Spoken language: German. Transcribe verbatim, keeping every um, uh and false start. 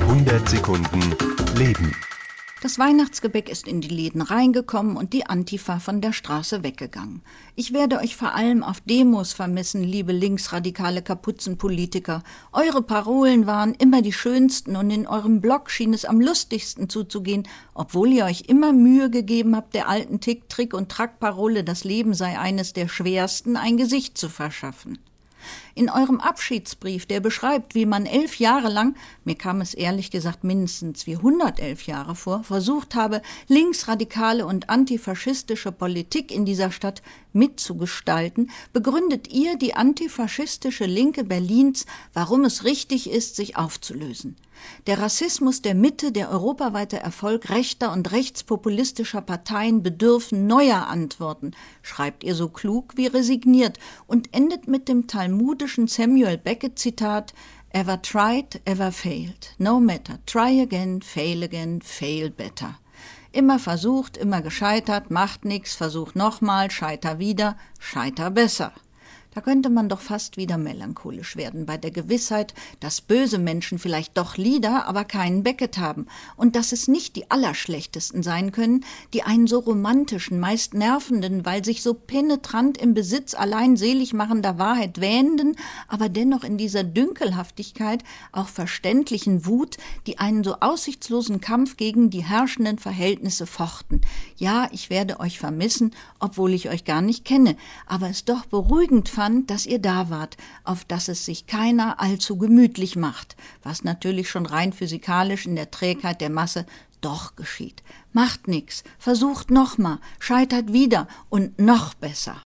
hundert Sekunden Leben. Das Weihnachtsgebäck ist in die Läden reingekommen und die Antifa von der Straße weggegangen. Ich werde euch vor allem auf Demos vermissen, liebe linksradikale Kapuzenpolitiker. Eure Parolen waren immer die schönsten und in eurem Blog schien es am lustigsten zuzugehen, obwohl ihr euch immer Mühe gegeben habt, der alten Tick, Trick und Track-Parole, das Leben sei eines der schwersten, ein Gesicht zu verschaffen. In eurem Abschiedsbrief, der beschreibt, wie man elf Jahre lang, mir kam es ehrlich gesagt mindestens wie hundertelf Jahre vor, versucht habe, linksradikale und antifaschistische Politik in dieser Stadt mitzugestalten, begründet ihr die antifaschistische Linke Berlins, warum es richtig ist, sich aufzulösen. Der Rassismus der Mitte, der europaweite Erfolg rechter und rechtspopulistischer Parteien bedürfen neuer Antworten, schreibt ihr so klug wie resigniert und endet mit dem talmudischen Samuel Beckett-Zitat: Ever tried, ever failed. No matter. Try again, fail again, fail better. Immer versucht, immer gescheitert, macht nix, versuch nochmal, scheiter wieder, scheiter besser. Da könnte man doch fast wieder melancholisch werden bei der Gewissheit, dass böse Menschen vielleicht doch Lieder, aber keinen Beckett haben und dass es nicht die Allerschlechtesten sein können, die einen so romantischen, meist nervenden, weil sich so penetrant im Besitz allein selig machender Wahrheit wähnenden, aber dennoch in dieser Dünkelhaftigkeit auch verständlichen Wut, die einen so aussichtslosen Kampf gegen die herrschenden Verhältnisse fochten. Ja, ich werde euch vermissen, obwohl ich euch gar nicht kenne, aber es doch beruhigend fand, dass ihr da wart, auf dass es sich keiner allzu gemütlich macht, was natürlich schon rein physikalisch in der Trägheit der Masse doch geschieht. Macht nix, versucht nochmal, scheitert wieder und noch besser.